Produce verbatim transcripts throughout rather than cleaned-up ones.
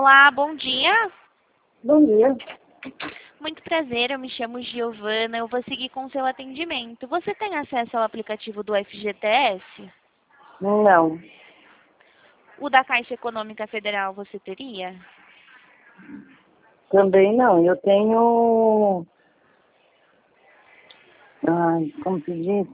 Olá, bom dia. Bom dia. Muito prazer, eu me chamo Giovana, eu vou seguir com o seu atendimento. Você tem acesso ao aplicativo do F G T S? Não, O da Caixa Econômica Federal você teria? também não. Eu tenho. Ai, como se diz?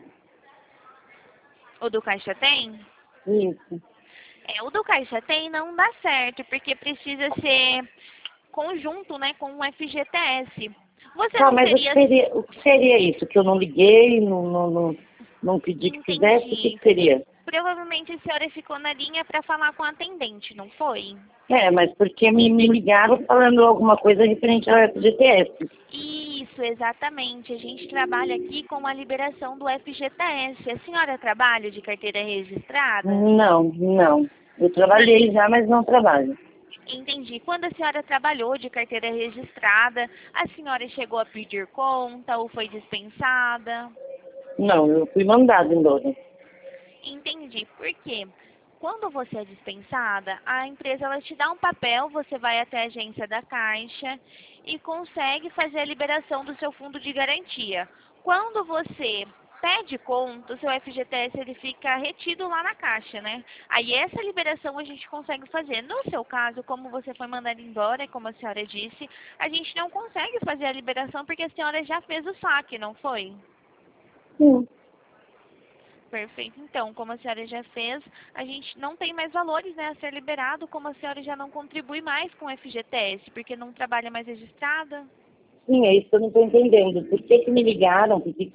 O do Caixa tem? Isso. É, o do Caixa tem não dá certo, porque precisa ser conjunto, né, com o F G T S. Você Tá, não mas o que teria... seria, o que seria isso? Que eu não liguei, não, não, não, não pedi que fizesse? O que, Entendi. que seria? Provavelmente a senhora ficou na linha para falar com a atendente, não foi? É, mas porque me, me ligaram falando alguma coisa referente ao F G T S. Isso, exatamente. A gente trabalha aqui com a liberação do F G T S. A senhora trabalha de carteira registrada? Não, não. Eu trabalhei já, mas não trabalho. Entendi. Quando a senhora trabalhou de carteira registrada, a senhora chegou a pedir conta ou foi dispensada? Não, eu fui mandada embora. Entendi. Por quê? Quando você é dispensada, a empresa ela te dá um papel, você vai até a agência da Caixa e consegue fazer a liberação do seu fundo de garantia. Quando você pede conta, o seu F G T S ele fica retido lá na Caixa, né? Aí essa liberação a gente consegue fazer. No seu caso, como você foi mandada embora, como a senhora disse, a gente não consegue fazer a liberação porque a senhora já fez o saque, não foi? Sim. Perfeito. Então, como a senhora já fez, a gente não tem mais valores, né, a ser liberado, como a senhora já não contribui mais com o F G T S, porque não trabalha mais registrada. Sim, é isso que eu não estou entendendo. Por que, que me ligaram? Por que,